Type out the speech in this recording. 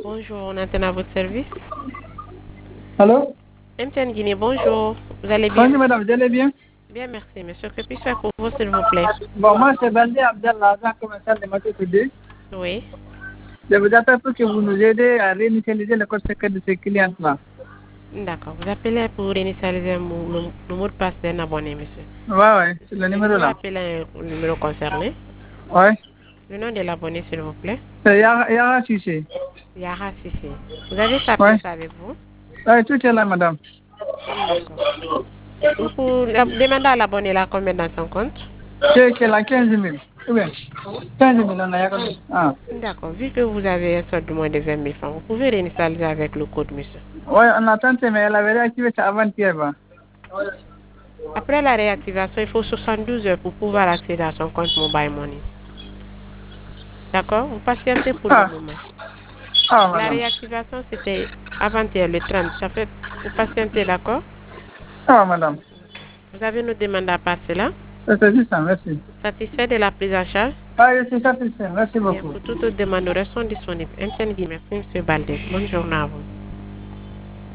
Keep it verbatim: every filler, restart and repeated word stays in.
Bonjour, on attend à votre service. Allô? M T N Guinée, bonjour. Vous allez bien? Bonjour madame, vous allez bien? Bien, merci, monsieur. Que puis-je faire pour vous, s'il vous plaît? Bon, moi c'est Baldi Abdallah, agent commercial de Matou Toudé. Oui. Je vous appelle pour que vous nous aidez à réinitialiser le code secret de ces clients-là. D'accord. Vous appelez pour initialiser le, le, le mot de passe d'un abonné, monsieur. Ouais, ouais, c'est le Le numéro numéro là. appelé au numéro concerné. Ouais. Le nom de l'abonné, s'il vous plaît. C'est Yara, Yara Sissé. Yara Sissi. Vous avez sa Ouais. pièce avec vous? Ouais, tout est là, madame. D'accord. Vous pouvez demander à l'abonné là combien dans son compte? C'est que la quinze mille. Ou bien, quinze mille, on a Yara. Ah. D'accord. Vu que vous avez un solde de moins de vingt mille francs, vous pouvez réinitialiser avec le code, monsieur. Ouais, on a tenté, mais elle avait réactivé ça avant-hier. Bah. Après la réactivation, il faut soixante-douze heures pour pouvoir accéder à son compte Mobile Money. D'accord? Vous patientez pour le Ah. moment. Ah, La madame. réactivation, c'était avant-hier, le trente. Ça fait, vous patientez, d'accord? Ah, madame. Vous avez nos demandes à passer là? C'est juste ça, merci. Satisfait de la prise en charge? Ah, je suis satisfait, merci Bien, beaucoup. pour toutes les demandes, nous restons disponibles. M T N Guy, merci, monsieur Baldé. Bonne journée à vous.